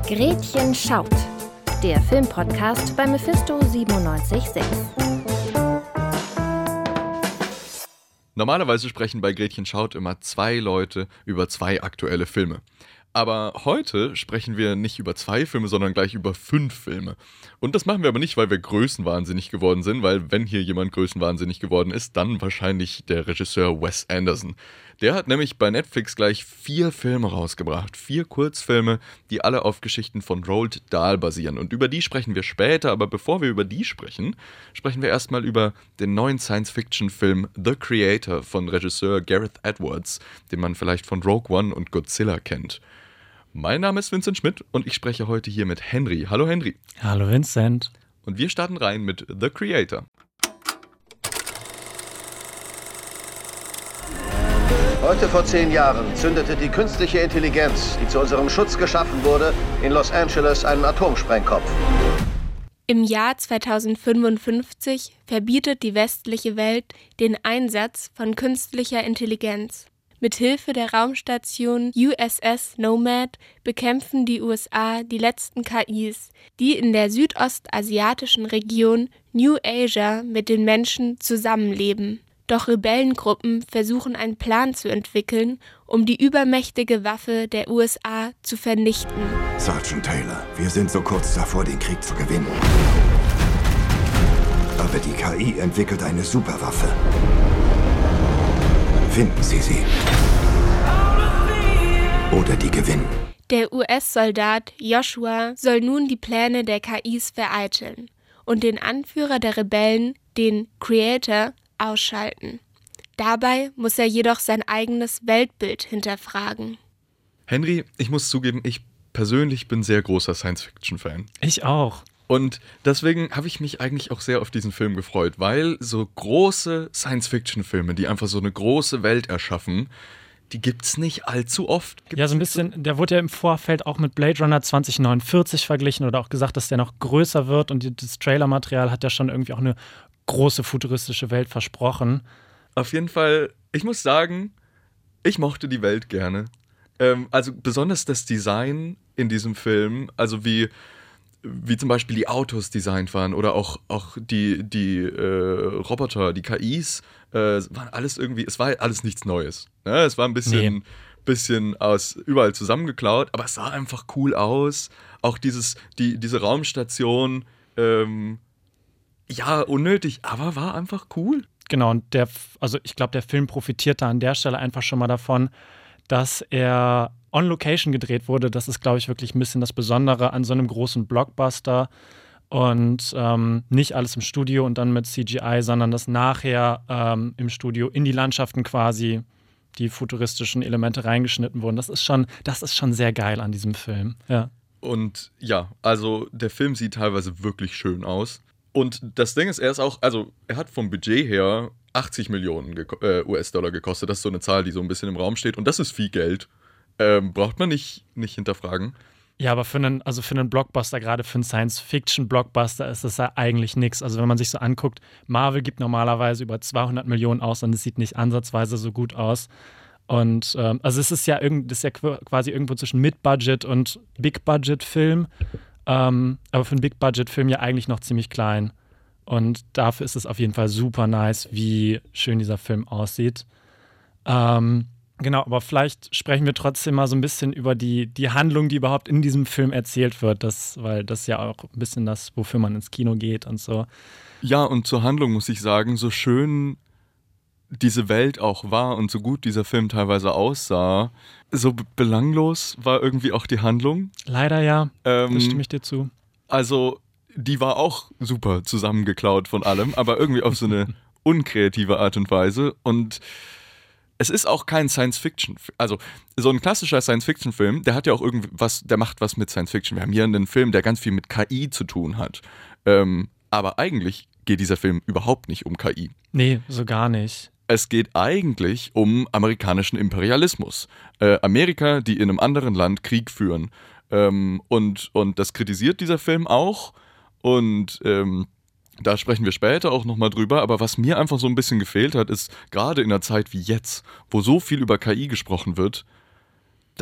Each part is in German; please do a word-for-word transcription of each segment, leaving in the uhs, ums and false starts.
Gretchen schaut, der Filmpodcast bei Mephisto siebenundneunzig Komma sechs. Normalerweise sprechen bei Gretchen schaut immer zwei Leute über zwei aktuelle Filme. Aber heute sprechen wir nicht über zwei Filme, sondern gleich über fünf Filme. Und das machen wir aber nicht, weil wir größenwahnsinnig geworden sind, weil wenn hier jemand größenwahnsinnig geworden ist, dann wahrscheinlich der Regisseur Wes Anderson. Der hat nämlich bei Netflix gleich vier Filme rausgebracht, vier Kurzfilme, die alle auf Geschichten von Roald Dahl basieren. Und über die sprechen wir später, aber bevor wir über die sprechen, sprechen wir erstmal über den neuen Science-Fiction-Film The Creator von Regisseur Gareth Edwards, den man vielleicht von Rogue One und Godzilla kennt. Mein Name ist Vincent Schmidt und ich spreche heute hier mit Henry. Hallo Henry. Hallo Vincent. Und wir starten rein mit The Creator. Heute vor zehn Jahren zündete die künstliche Intelligenz, die zu unserem Schutz geschaffen wurde, in Los Angeles einen Atomsprengkopf. Im Jahr zweitausendfünfundfünfzig verbietet die westliche Welt den Einsatz von künstlicher Intelligenz. Mithilfe der Raumstation U S S Nomad bekämpfen die U S A die letzten K Is, die in der südostasiatischen Region New Asia mit den Menschen zusammenleben. Doch Rebellengruppen versuchen einen Plan zu entwickeln, um die übermächtige Waffe der U S A zu vernichten. Sergeant Taylor, wir sind so kurz davor, den Krieg zu gewinnen. Aber die K I entwickelt eine Superwaffe. Finden Sie sie. Oder die gewinnen. Der U S-Soldat Joshua soll nun die Pläne der K Is vereiteln und den Anführer der Rebellen, den Creator, ausschalten. Dabei muss er jedoch sein eigenes Weltbild hinterfragen. Henry, ich muss zugeben, ich persönlich bin sehr großer Science-Fiction-Fan. Ich auch. Und deswegen habe ich mich eigentlich auch sehr auf diesen Film gefreut, weil so große Science-Fiction-Filme, die einfach so eine große Welt erschaffen, die gibt's nicht allzu oft. Gibt's ja, so ein bisschen, der wurde ja im Vorfeld auch mit Blade Runner zwanzig neunundvierzig verglichen oder auch gesagt, dass der noch größer wird und das Trailermaterial hat ja schon irgendwie auch eine große futuristische Welt versprochen. Auf jeden Fall, ich muss sagen, ich mochte die Welt gerne. Ähm, also besonders das Design in diesem Film, also wie wie zum Beispiel die Autos designt waren oder auch, auch die, die äh, Roboter, die K Is, äh, waren alles irgendwie, es war alles nichts Neues. Ne? Es war ein bisschen, nee. bisschen aus überall zusammengeklaut, aber es sah einfach cool aus. Auch dieses, die, diese Raumstation, ähm, ja, unnötig, aber war einfach cool. Genau, und der, also ich glaube, der Film profitiert da an der Stelle einfach schon mal davon, dass er on Location gedreht wurde. Das ist, glaube ich, wirklich ein bisschen das Besondere an so einem großen Blockbuster und ähm, nicht alles im Studio und dann mit C G I, sondern dass nachher ähm, im Studio in die Landschaften quasi die futuristischen Elemente reingeschnitten wurden. Das ist schon, das ist schon sehr geil an diesem Film. Ja. Und ja, also der Film sieht teilweise wirklich schön aus. Und das Ding ist, er ist auch, also er hat vom Budget her achtzig Millionen geko- äh, U S-Dollar gekostet. Das ist so eine Zahl, die so ein bisschen im Raum steht. Und das ist viel Geld. Ähm, braucht man nicht, nicht hinterfragen. Ja, aber für einen, also für einen Blockbuster, gerade für einen Science-Fiction-Blockbuster, ist das ja eigentlich nichts. Also wenn man sich so anguckt, Marvel gibt normalerweise über zweihundert Millionen aus und es sieht nicht ansatzweise so gut aus. Und ähm, also es ist ja, irgend, das ist ja quasi irgendwo zwischen Mid-Budget und Big-Budget-Film. Ähm, aber für einen Big-Budget-Film ja eigentlich noch ziemlich klein. Und dafür ist es auf jeden Fall super nice, wie schön dieser Film aussieht. Ähm, Genau, aber vielleicht sprechen wir trotzdem mal so ein bisschen über die, die Handlung, die überhaupt in diesem Film erzählt wird, das, weil das ja auch ein bisschen das, wofür man ins Kino geht und so. Ja, und zur Handlung muss ich sagen, so schön diese Welt auch war und so gut dieser Film teilweise aussah, so b- belanglos war irgendwie auch die Handlung. Leider ja, ähm, das stimme ich dir zu. Also, die war auch super zusammengeklaut von allem, aber irgendwie auf so eine unkreative Art und Weise und es ist auch kein Science-Fiction, also so ein klassischer Science-Fiction-Film, der hat ja auch irgendwas, der macht was mit Science-Fiction. Wir haben hier einen Film, der ganz viel mit K I zu tun hat. Ähm, aber eigentlich geht dieser Film überhaupt nicht um K I. Nee, so gar nicht. Es geht eigentlich um amerikanischen Imperialismus. Äh, Amerika, die in einem anderen Land Krieg führen. Ähm, und, und das kritisiert dieser Film auch. Und ähm, da sprechen wir später auch nochmal drüber, aber was mir einfach so ein bisschen gefehlt hat, ist, gerade in einer Zeit wie jetzt, wo so viel über K I gesprochen wird, dann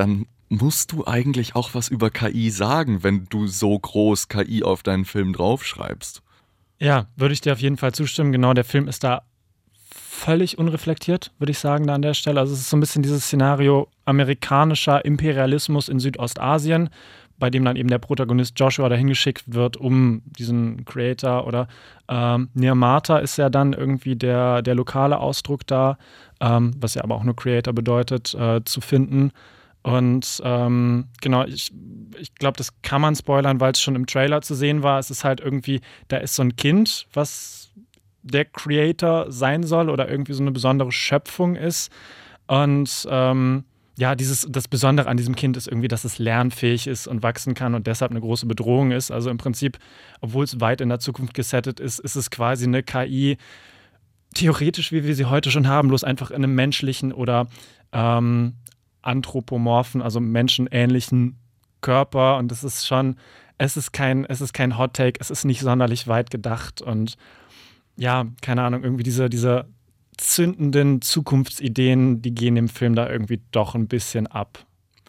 musst du eigentlich auch was über K I sagen, wenn du so groß K I auf deinen Film draufschreibst? Ja, würde ich dir auf jeden Fall zustimmen. Genau, der Film ist da völlig unreflektiert, würde ich sagen, da an der Stelle. Also es ist so ein bisschen dieses Szenario amerikanischer Imperialismus in Südostasien, bei dem dann eben der Protagonist Joshua dahin geschickt wird, um diesen Creator oder ähm, Nirmata ist ja dann irgendwie der, der lokale Ausdruck da, ähm, was ja aber auch nur Creator bedeutet, äh, zu finden. Und ähm, genau, ich, ich glaube, das kann man spoilern, weil es schon im Trailer zu sehen war. Es ist halt irgendwie, da ist so ein Kind, was der Creator sein soll oder irgendwie so eine besondere Schöpfung ist. Und ähm, ja, dieses, das Besondere an diesem Kind ist irgendwie, dass es lernfähig ist und wachsen kann und deshalb eine große Bedrohung ist. Also im Prinzip, obwohl es weit in der Zukunft gesettet ist, ist es quasi eine K I, theoretisch, wie wir sie heute schon haben, bloß einfach in einem menschlichen oder ähm, anthropomorphen, also menschenähnlichen Körper. Und es ist schon, es ist kein, es ist kein Hot-Take, es ist nicht sonderlich weit gedacht. Und ja, keine Ahnung, irgendwie diese, diese zündenden Zukunftsideen, die gehen im Film da irgendwie doch ein bisschen ab.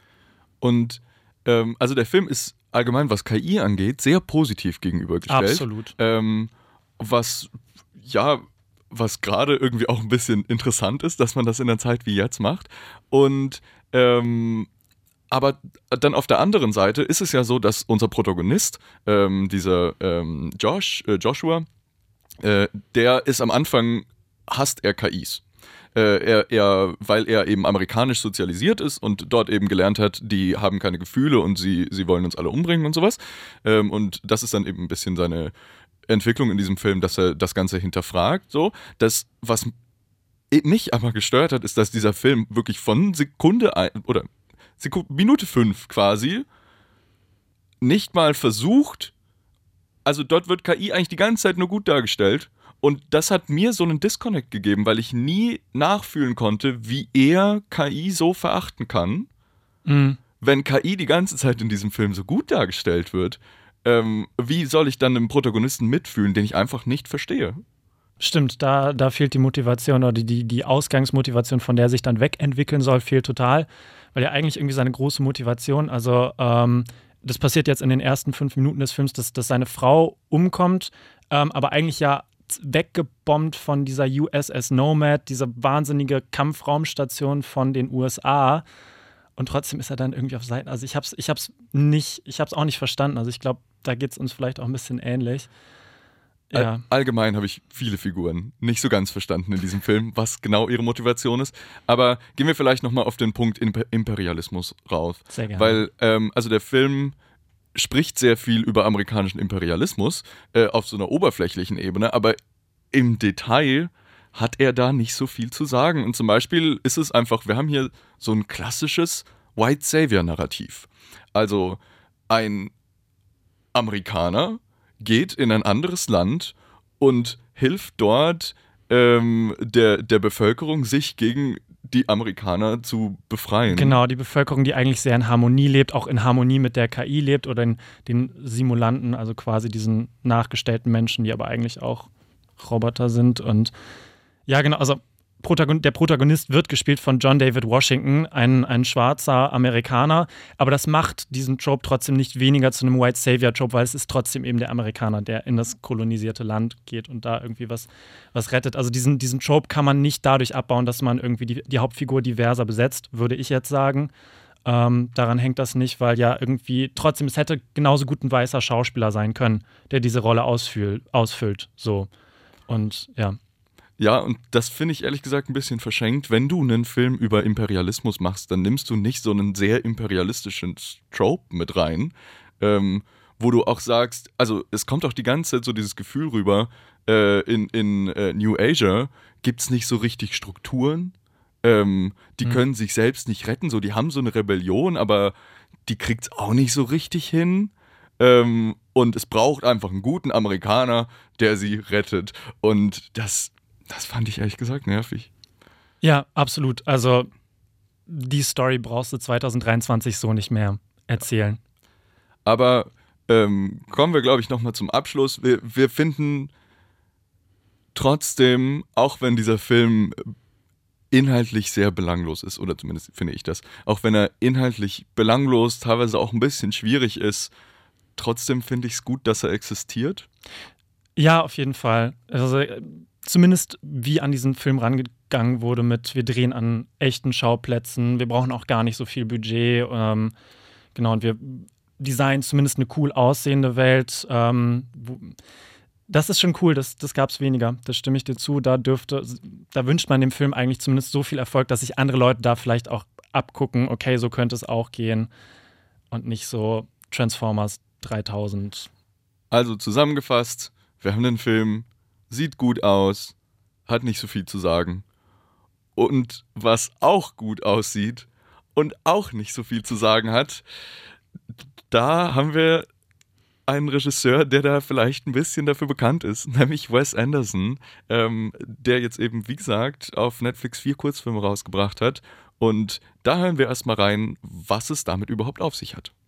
Und ähm, also der Film ist allgemein, was K I angeht, sehr positiv gegenübergestellt. Absolut. Ähm, was, ja, was gerade irgendwie auch ein bisschen interessant ist, dass man das in einer Zeit wie jetzt macht. Und ähm, aber dann auf der anderen Seite ist es ja so, dass unser Protagonist, ähm, dieser ähm, Josh, äh, Joshua, äh, der ist am Anfang, hasst er K Is. Äh, er, er, weil er eben amerikanisch sozialisiert ist und dort eben gelernt hat, die haben keine Gefühle und sie, sie wollen uns alle umbringen und sowas. Ähm, und das ist dann eben ein bisschen seine Entwicklung in diesem Film, dass er das Ganze hinterfragt. So. Das, was mich aber gestört hat, ist, dass dieser Film wirklich von Sekunde ein, oder Sekunde, Minute fünf quasi nicht mal versucht, also dort wird K I eigentlich die ganze Zeit nur gut dargestellt. Und das hat mir so einen Disconnect gegeben, weil ich nie nachfühlen konnte, wie er K I so verachten kann, Mhm. wenn K I die ganze Zeit in diesem Film so gut dargestellt wird. Ähm, wie soll ich dann einen Protagonisten mitfühlen, den ich einfach nicht verstehe? Stimmt, da, da fehlt die Motivation oder die, die Ausgangsmotivation, von der er sich dann wegentwickeln soll, fehlt total. Weil ja eigentlich irgendwie seine große Motivation, also ähm, das passiert jetzt in den ersten fünf Minuten des Films, dass, dass seine Frau umkommt, ähm, aber eigentlich ja weggebombt von dieser U S S Nomad, dieser wahnsinnige Kampfraumstation von den U S A. Und trotzdem ist er dann irgendwie auf Seiten. Also ich hab's, ich hab's nicht, ich hab's auch nicht verstanden. Also ich glaube, da geht es uns vielleicht auch ein bisschen ähnlich. Ja. All, allgemein habe ich viele Figuren nicht so ganz verstanden in diesem Film, was genau ihre Motivation ist. Aber gehen wir vielleicht nochmal auf den Punkt Imper- Imperialismus rauf. Sehr gerne. Weil, ähm, also der Film spricht sehr viel über amerikanischen Imperialismus äh, auf so einer oberflächlichen Ebene, aber im Detail hat er da nicht so viel zu sagen. Und zum Beispiel ist es einfach, wir haben hier so ein klassisches White Savior-Narrativ. Also ein Amerikaner geht in ein anderes Land und hilft dort ähm, der, der Bevölkerung, sich gegen die Amerikaner zu befreien. Genau, die Bevölkerung, die eigentlich sehr in Harmonie lebt, auch in Harmonie mit der K I lebt oder in den Simulanten, also quasi diesen nachgestellten Menschen, die aber eigentlich auch Roboter sind. Und ja, genau, also Protagon- der Protagonist wird gespielt von John David Washington, ein, ein schwarzer Amerikaner, aber das macht diesen Trope trotzdem nicht weniger zu einem White Savior Trope, weil es ist trotzdem eben der Amerikaner, der in das kolonisierte Land geht und da irgendwie was, was rettet. Also diesen, diesen Trope kann man nicht dadurch abbauen, dass man irgendwie die, die Hauptfigur diverser besetzt, würde ich jetzt sagen. Ähm, daran hängt das nicht, weil ja irgendwie trotzdem, es hätte genauso gut ein weißer Schauspieler sein können, der diese Rolle ausfüll, ausfüllt. So. Und ja. Ja, und das finde ich ehrlich gesagt ein bisschen verschenkt. Wenn du einen Film über Imperialismus machst, dann nimmst du nicht so einen sehr imperialistischen Trope mit rein, ähm, wo du auch sagst, also es kommt auch die ganze Zeit so dieses Gefühl rüber, äh, in, in äh, New Asia gibt es nicht so richtig Strukturen, ähm, die Mhm. können sich selbst nicht retten, so die haben so eine Rebellion, aber die kriegt es auch nicht so richtig hin. Ähm, und es braucht einfach einen guten Amerikaner, der sie rettet. Und das Das fand ich ehrlich gesagt nervig. Ja, absolut. Also die Story brauchst du zwanzig dreiundzwanzig so nicht mehr erzählen. Aber ähm, kommen wir, glaube ich, nochmal zum Abschluss. Wir, wir finden trotzdem, auch wenn dieser Film inhaltlich sehr belanglos ist, oder zumindest finde ich das. Auch wenn er inhaltlich belanglos, teilweise auch ein bisschen schwierig ist, trotzdem finde ich es gut, dass er existiert. Ja, auf jeden Fall. Also zumindest wie an diesen Film rangegangen wurde mit, wir drehen an echten Schauplätzen, wir brauchen auch gar nicht so viel Budget. Ähm, genau, und wir designen zumindest eine cool aussehende Welt. Ähm, wo, das ist schon cool, das, das gab es weniger. Das stimme ich dir zu. Da dürfte, da wünscht man dem Film eigentlich zumindest so viel Erfolg, dass sich andere Leute da vielleicht auch abgucken, okay, so könnte es auch gehen. Und nicht so Transformers dreitausend. Also zusammengefasst, wir haben den Film, sieht gut aus, hat nicht so viel zu sagen. Und was auch gut aussieht und auch nicht so viel zu sagen hat, da haben wir einen Regisseur, der da vielleicht ein bisschen dafür bekannt ist, nämlich Wes Anderson, ähm, der jetzt eben, wie gesagt, auf Netflix vier Kurzfilme rausgebracht hat. Und da hören wir erstmal rein, was es damit überhaupt auf sich hat.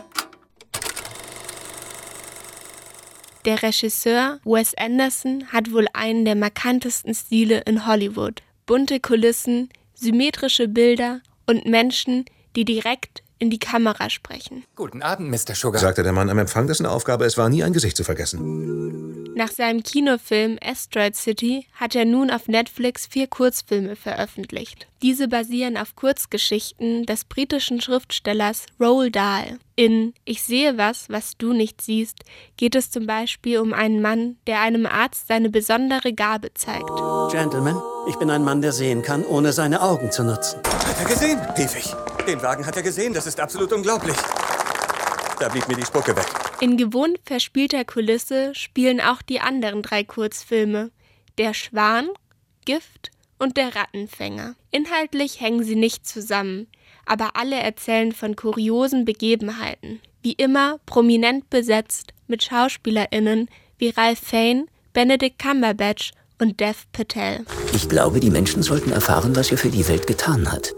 Der Regisseur Wes Anderson hat wohl einen der markantesten Stile in Hollywood. Bunte Kulissen, symmetrische Bilder und Menschen, die direkt in die Kamera sprechen. Guten Abend, Mister Sugar, sagte der Mann am Empfang, dessen Aufgabe es war, nie ein Gesicht zu vergessen. Nach seinem Kinofilm Asteroid City hat er nun auf Netflix vier Kurzfilme veröffentlicht. Diese basieren auf Kurzgeschichten des britischen Schriftstellers Roald Dahl. In Ich sehe was, was du nicht siehst geht es zum Beispiel um einen Mann, der einem Arzt seine besondere Gabe zeigt. Gentlemen, ich bin ein Mann, der sehen kann, ohne seine Augen zu nutzen. Hat er gesehen, rief ich. Den Wagen hat er gesehen, das ist absolut unglaublich. Da blieb mir die Spucke weg. In gewohnt verspielter Kulisse spielen auch die anderen drei Kurzfilme. Der Schwan, Gift und der Rattenfänger. Inhaltlich hängen sie nicht zusammen, aber alle erzählen von kuriosen Begebenheiten. Wie immer prominent besetzt mit SchauspielerInnen wie Ralph Fiennes, Benedict Cumberbatch und Dev Patel. Ich glaube, die Menschen sollten erfahren, was er für die Welt getan hat.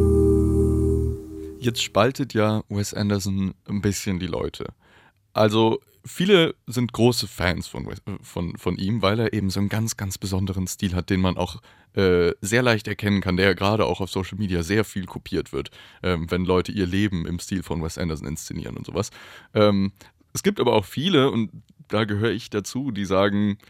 Jetzt spaltet ja Wes Anderson ein bisschen die Leute. Also viele sind große Fans von, von, von ihm, weil er eben so einen ganz, ganz besonderen Stil hat, den man auch äh, sehr leicht erkennen kann, der gerade auch auf Social Media sehr viel kopiert wird, ähm, wenn Leute ihr Leben im Stil von Wes Anderson inszenieren und sowas. Ähm, es gibt aber auch viele, und da gehöre ich dazu, die sagen,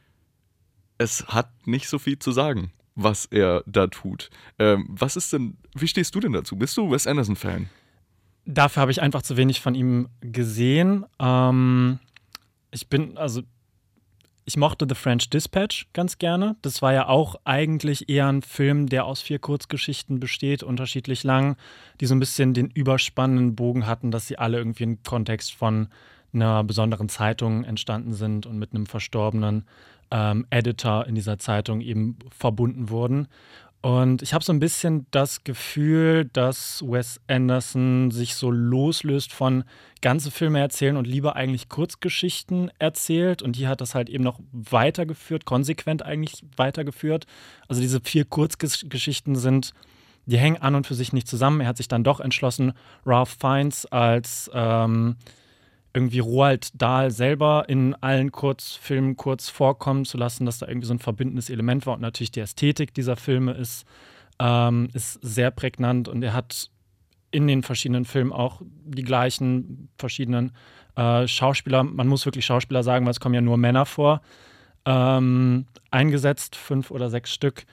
es hat nicht so viel zu sagen, was er da tut. Ähm, was ist denn, wie stehst du denn dazu? Bist du Wes Anderson-Fan? Dafür habe ich einfach zu wenig von ihm gesehen. Ähm, ich bin, also, ich mochte The French Dispatch ganz gerne. Das war ja auch eigentlich eher ein Film, der aus vier Kurzgeschichten besteht, unterschiedlich lang, die so ein bisschen den überspannenden Bogen hatten, dass sie alle irgendwie im Kontext von einer besonderen Zeitung entstanden sind und mit einem verstorbenen ähm, Editor in dieser Zeitung eben verbunden wurden. Und ich habe so ein bisschen das Gefühl, dass Wes Anderson sich so loslöst von ganze Filme erzählen und lieber eigentlich Kurzgeschichten erzählt. Und hier hat das halt eben noch weitergeführt, konsequent eigentlich weitergeführt. Also diese vier Kurzgeschichten sind, die hängen an und für sich nicht zusammen. Er hat sich dann doch entschlossen, Ralph Fiennes als ähm, irgendwie Roald Dahl selber in allen Kurzfilmen kurz vorkommen zu lassen, dass da irgendwie so ein verbindendes Element war. Und natürlich die Ästhetik dieser Filme ist, ähm, ist sehr prägnant. Und er hat in den verschiedenen Filmen auch die gleichen verschiedenen äh, Schauspieler, man muss wirklich Schauspieler sagen, weil es kommen ja nur Männer vor, ähm, eingesetzt, fünf oder sechs Stück.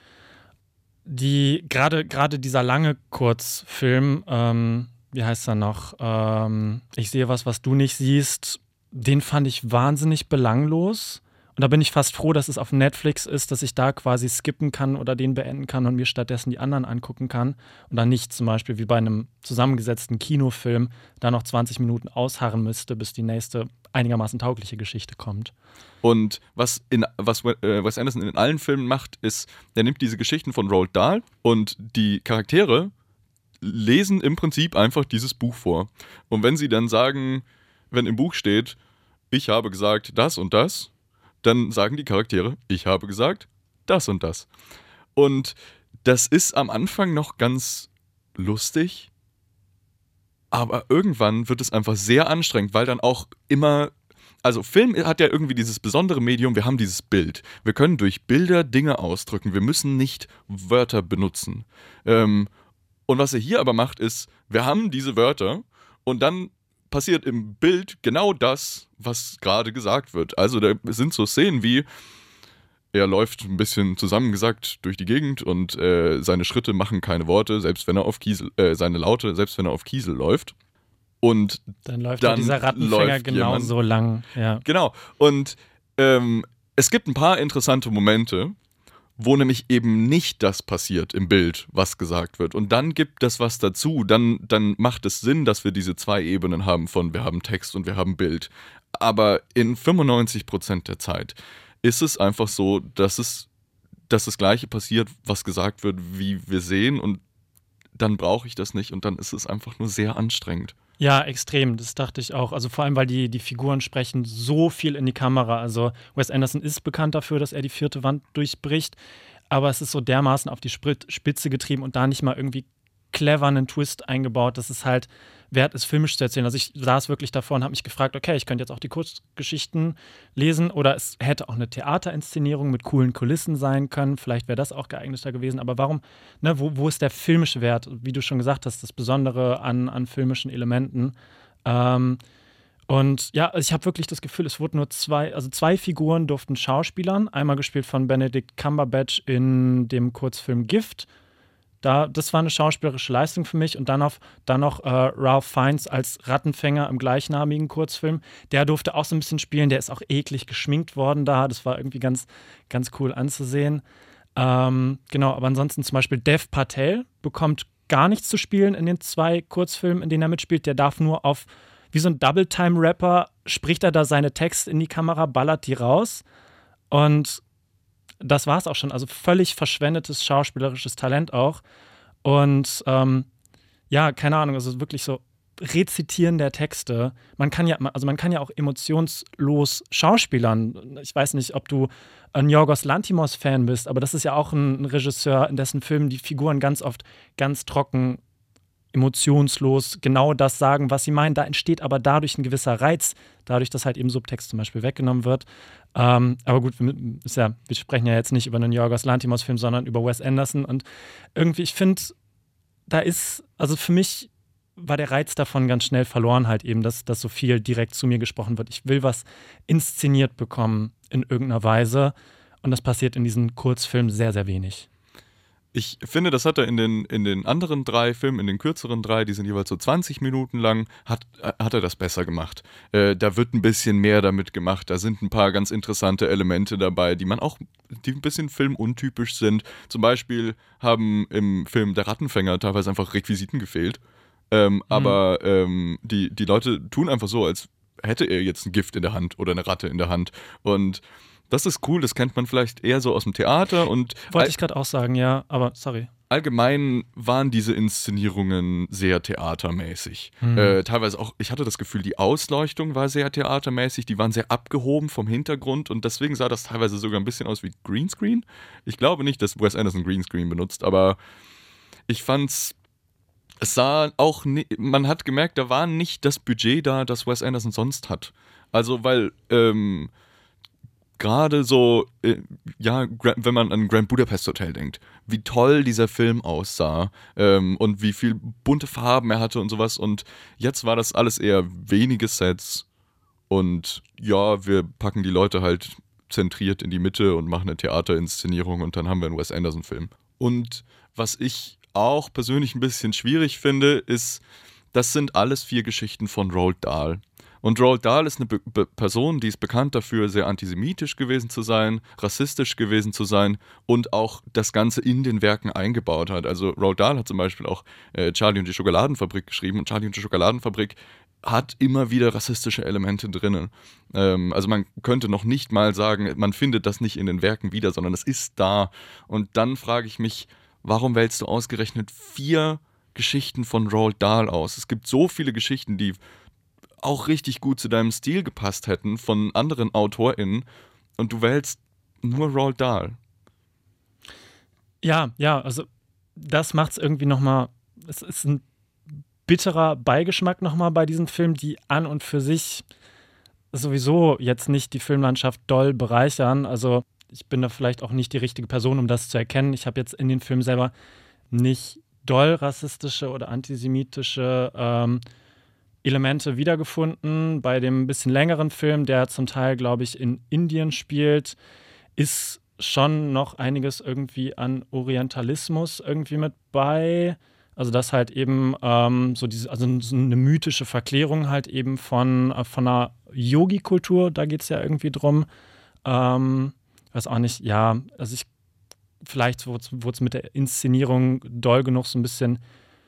Die, gerade gerade dieser lange Kurzfilm, ähm, wie heißt er noch? Ähm, ich sehe was, was du nicht siehst. Den fand ich wahnsinnig belanglos. Und da bin ich fast froh, dass es auf Netflix ist, dass ich da quasi skippen kann oder den beenden kann und mir stattdessen die anderen angucken kann. Und dann nicht zum Beispiel wie bei einem zusammengesetzten Kinofilm da noch zwanzig Minuten ausharren müsste, bis die nächste einigermaßen taugliche Geschichte kommt. Und was, in, was äh, Wes Anderson in allen Filmen macht, ist, er nimmt diese Geschichten von Roald Dahl und die Charaktere lesen im Prinzip einfach dieses Buch vor. Und wenn sie dann sagen, wenn im Buch steht, ich habe gesagt das und das, dann sagen die Charaktere, ich habe gesagt das und das. Und das ist am Anfang noch ganz lustig, aber irgendwann wird es einfach sehr anstrengend, weil dann auch immer also Film hat ja irgendwie dieses besondere Medium, wir haben dieses Bild. Wir können durch Bilder Dinge ausdrücken, wir müssen nicht Wörter benutzen. Ähm, und was er hier aber macht, ist, wir haben diese Wörter und dann passiert im Bild genau das, was gerade gesagt wird. Also da sind so Szenen wie, er läuft ein bisschen zusammengesackt durch die Gegend und äh, seine Schritte machen keine Worte, selbst wenn er auf Kiesel, äh, seine Laute, selbst wenn er auf Kiesel läuft. Und dann läuft dann dieser Rattenfänger genauso lang. Ja. Genau. Und ähm, es gibt ein paar interessante Momente, wo nämlich eben nicht das passiert im Bild, was gesagt wird. Und dann gibt das was dazu. Dann, dann macht es Sinn, dass wir diese zwei Ebenen haben von wir haben Text und wir haben Bild. Aber in fünfundneunzig Prozent der Zeit ist es einfach so, dass es dass das Gleiche passiert, was gesagt wird, wie wir sehen. Und dann brauche ich das nicht. Und dann ist es einfach nur sehr anstrengend. Ja, extrem, das dachte ich auch. Also vor allem, weil die, die Figuren sprechen so viel in die Kamera. Also Wes Anderson ist bekannt dafür, dass er die vierte Wand durchbricht, aber es ist so dermaßen auf die Spitze getrieben und da nicht mal irgendwie clever einen Twist eingebaut, dass es halt wert ist, filmisch zu erzählen. Also ich saß wirklich davor und habe mich gefragt, okay, ich könnte jetzt auch die Kurzgeschichten lesen oder es hätte auch eine Theaterinszenierung mit coolen Kulissen sein können. Vielleicht wäre das auch geeigneter gewesen. Aber warum, ne, wo, wo ist der filmische Wert? Wie du schon gesagt hast, das Besondere an, an filmischen Elementen. Ähm, und ja, ich habe wirklich das Gefühl, es wurden nur zwei, also zwei Figuren durften Schauspielern. Einmal gespielt von Benedict Cumberbatch in dem Kurzfilm Gift. Da, das war eine schauspielerische Leistung für mich. Und dann, auf, dann noch äh, Ralph Fiennes als Rattenfänger im gleichnamigen Kurzfilm. Der durfte auch so ein bisschen spielen. Der ist auch eklig geschminkt worden da. Das war irgendwie ganz, ganz cool anzusehen. Ähm, genau, aber ansonsten zum Beispiel Dev Patel bekommt gar nichts zu spielen in den zwei Kurzfilmen, in denen er mitspielt. Der darf nur auf, wie so ein Double-Time-Rapper, spricht er da seine Texte in die Kamera, ballert die raus. Und das war es auch schon. Also völlig verschwendetes schauspielerisches Talent auch. Und ähm, ja, keine Ahnung, also wirklich so Rezitieren der Texte. Man kann ja, also man kann ja auch emotionslos schauspielern. Ich weiß nicht, ob du ein Yorgos Lanthimos-Fan bist, aber das ist ja auch ein, ein Regisseur, in dessen Filmen die Figuren ganz oft ganz trocken, emotionslos genau das sagen, was sie meinen. Da entsteht aber dadurch ein gewisser Reiz, dadurch, dass halt eben Subtext zum Beispiel weggenommen wird. Ähm, aber gut, wir, ist ja, wir sprechen ja jetzt nicht über einen Yorgos Lanthimos-Film, sondern über Wes Anderson. Und irgendwie, ich finde, da ist, also für mich war der Reiz davon ganz schnell verloren, halt eben, dass, dass so viel direkt zu mir gesprochen wird. Ich will was inszeniert bekommen in irgendeiner Weise. Und das passiert in diesen Kurzfilmen sehr, sehr wenig. Ich finde, das hat er in den, in den anderen drei Filmen, in den kürzeren drei, die sind jeweils so zwanzig Minuten lang, hat, hat er das besser gemacht. Äh, da wird ein bisschen mehr damit gemacht. Da sind ein paar ganz interessante Elemente dabei, die man auch, die ein bisschen filmuntypisch sind. Zum Beispiel haben im Film Der Rattenfänger teilweise einfach Requisiten gefehlt. Ähm, mhm. Aber ähm, die, die Leute tun einfach so, als hätte er jetzt ein Gift in der Hand oder eine Ratte in der Hand. Und das ist cool, das kennt man vielleicht eher so aus dem Theater. Und wollte ich gerade auch sagen, ja, aber sorry. Allgemein waren diese Inszenierungen sehr theatermäßig. Hm. Äh, teilweise auch, ich hatte das Gefühl, die Ausleuchtung war sehr theatermäßig, die waren sehr abgehoben vom Hintergrund und deswegen sah das teilweise sogar ein bisschen aus wie Greenscreen. Ich glaube nicht, dass Wes Anderson Greenscreen benutzt, aber ich fand's, es sah auch, man hat gemerkt, da war nicht das Budget da, das Wes Anderson sonst hat. Also, weil, ähm, gerade so, äh, ja, wenn man an Grand Budapest Hotel denkt, wie toll dieser Film aussah ähm, und wie viel bunte Farben er hatte und sowas. Und jetzt war das alles eher wenige Sets und ja, wir packen die Leute halt zentriert in die Mitte und machen eine Theaterinszenierung und dann haben wir einen Wes Anderson-Film. Und was ich auch persönlich ein bisschen schwierig finde, ist, das sind alles vier Geschichten von Roald Dahl. Und Roald Dahl ist eine Be- Be- Person, die ist bekannt dafür, sehr antisemitisch gewesen zu sein, rassistisch gewesen zu sein und auch das Ganze in den Werken eingebaut hat. Also Roald Dahl hat zum Beispiel auch äh, Charlie und die Schokoladenfabrik geschrieben und Charlie und die Schokoladenfabrik hat immer wieder rassistische Elemente drinnen. Ähm, also man könnte noch nicht mal sagen, man findet das nicht in den Werken wieder, sondern es ist da. Und dann frage ich mich, warum wählst du ausgerechnet vier Geschichten von Roald Dahl aus? Es gibt so viele Geschichten, die auch richtig gut zu deinem Stil gepasst hätten von anderen AutorInnen und du wählst nur Roald Dahl. Ja, ja, also das macht es irgendwie nochmal, es ist ein bitterer Beigeschmack nochmal bei diesen Filmen, die an und für sich sowieso jetzt nicht die Filmlandschaft doll bereichern. Also ich bin da vielleicht auch nicht die richtige Person, um das zu erkennen. Ich habe jetzt in den Film selber nicht doll rassistische oder antisemitische ähm, Elemente wiedergefunden. Bei dem bisschen längeren Film, der zum Teil, glaube ich, in Indien spielt, ist schon noch einiges irgendwie an Orientalismus irgendwie mit bei. Also dass halt eben ähm, so diese, also so eine mythische Verklärung halt eben von, äh, von einer Yogi-Kultur, da geht es ja irgendwie drum. Ähm, weiß auch nicht, ja, also ich, vielleicht wurde es mit der Inszenierung doll genug so ein bisschen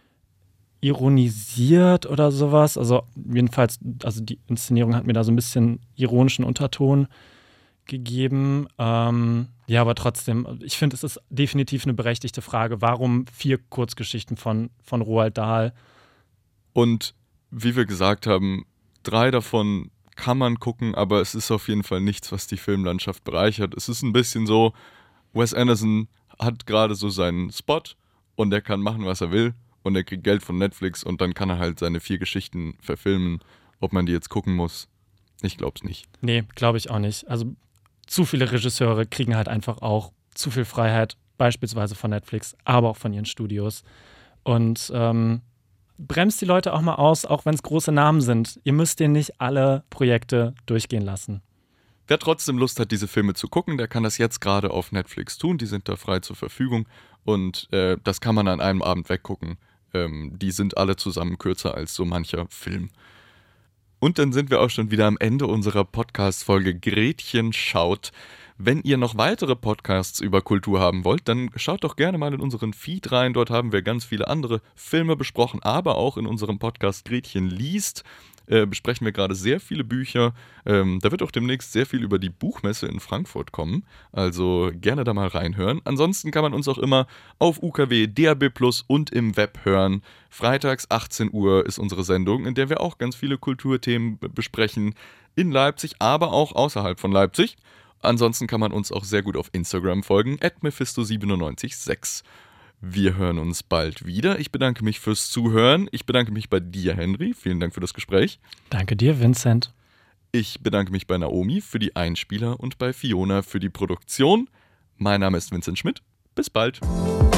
ironisiert oder sowas. Also jedenfalls, also die Inszenierung hat mir da so ein bisschen ironischen Unterton gegeben. Ähm, ja, aber trotzdem, ich finde, es ist definitiv eine berechtigte Frage. Warum vier Kurzgeschichten von, von Roald Dahl? Und wie wir gesagt haben, drei davon kann man gucken, aber es ist auf jeden Fall nichts, was die Filmlandschaft bereichert. Es ist ein bisschen so, Wes Anderson hat gerade so seinen Spot und er kann machen, was er will und er kriegt Geld von Netflix und dann kann er halt seine vier Geschichten verfilmen. Ob man die jetzt gucken muss, ich glaub's nicht. Nee, glaube ich auch nicht. Also zu viele Regisseure kriegen halt einfach auch zu viel Freiheit, beispielsweise von Netflix, aber auch von ihren Studios. Und ähm, bremst die Leute auch mal aus, auch wenn es große Namen sind. Ihr müsst denen nicht alle Projekte durchgehen lassen. Wer trotzdem Lust hat, diese Filme zu gucken, der kann das jetzt gerade auf Netflix tun. Die sind da frei zur Verfügung und äh, das kann man an einem Abend weggucken. Ähm, die sind alle zusammen kürzer als so mancher Film. Und dann sind wir auch schon wieder am Ende unserer Podcast-Folge Gretchen schaut. Wenn ihr noch weitere Podcasts über Kultur haben wollt, dann schaut doch gerne mal in unseren Feed rein. Dort haben wir ganz viele andere Filme besprochen, aber auch in unserem Podcast Gretchen liest äh, besprechen wir gerade sehr viele Bücher. Ähm, da wird auch demnächst sehr viel über die Buchmesse in Frankfurt kommen. Also gerne da mal reinhören. Ansonsten kann man uns auch immer auf U K W, D A B plus und im Web hören. Freitags achtzehn Uhr ist unsere Sendung, in der wir auch ganz viele Kulturthemen b- besprechen. In Leipzig, aber auch außerhalb von Leipzig. Ansonsten kann man uns auch sehr gut auf Instagram folgen, at mephisto siebenundneunzig sechs. Wir hören uns bald wieder. Ich bedanke mich fürs Zuhören. Ich bedanke mich bei dir, Henry. Vielen Dank für das Gespräch. Danke dir, Vincent. Ich bedanke mich bei Naomi für die Einspieler und bei Fiona für die Produktion. Mein Name ist Vincent Schmidt. Bis bald.